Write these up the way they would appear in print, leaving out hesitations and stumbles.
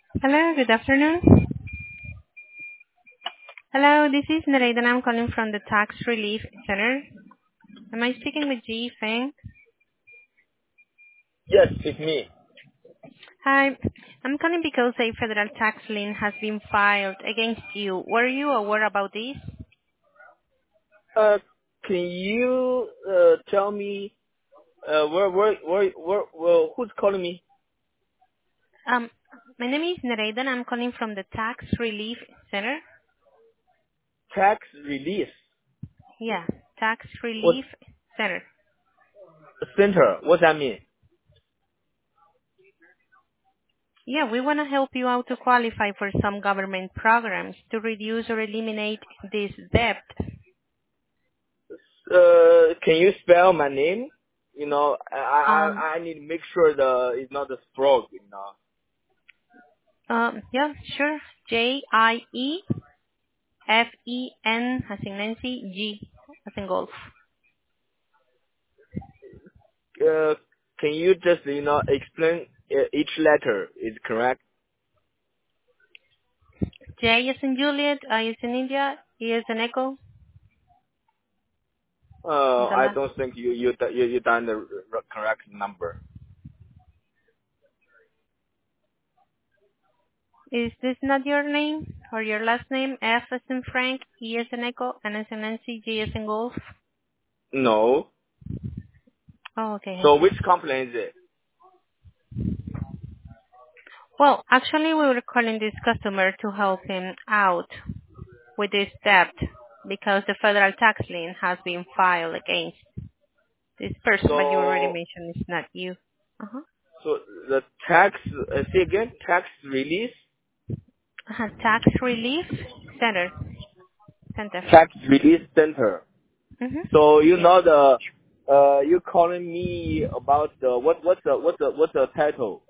Hello, good afternoon. Hello, this is Nereida and I'm calling from the Tax Relief Center. Am I speaking with Ji Feng? Yes, it's me. Hi, I'm calling because a federal tax lien has been filed against you. Were you aware about this? Uh, can you tell me who's calling me? Um, my name is Nereida and I'm calling from the Tax Relief Center. Tax release. Yeah, Tax What Relief Center. center? What that mean? Yeah, we want to help you out to qualify for some government programs to reduce or eliminate this debt. Can you spell my name? Um, I need to make sure it's not a fraud. yeah, sure. JIE FEN as in Nancy, G as in golf. Uh, can you just explain each letter is correct? J as in Juliet, I as in India, E as in Echo. The I last. don't think you done the correct number. Is this not your name or your last name? F as in Frank, E as in Echo, N as in Nancy, G as in golf. No. Oh, okay, I So see. which company is it? Well, actually, we were calling this customer to help him out with this debt because the federal tax lien has been filed against this person, but you already So mentioned it's not you. Uh-huh. So the tax, say again, tax release? Tax relief center. Center. Tax release center. Mm-hmm. So Yeah. you calling me about what's the title?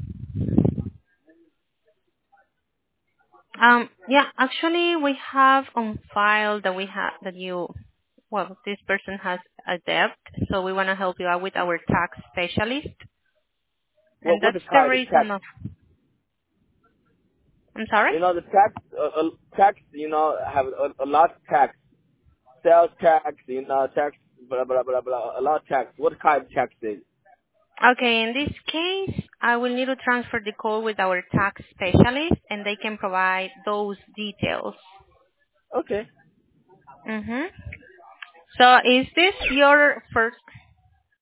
Yeah, actually we have on file that we have that you, well, this person has a debt, so we want to help you out with our tax specialist, and What that's the the kind of reason tax? of, I'm sorry? The tax, tax, have a lot of tax, sales tax, tax, blah blah blah blah, a lot of tax. What kind of tax is? Okay, in this case, I will need to transfer the call with our tax specialist, and they can provide those details. Okay. Mm-hmm. So is this your first?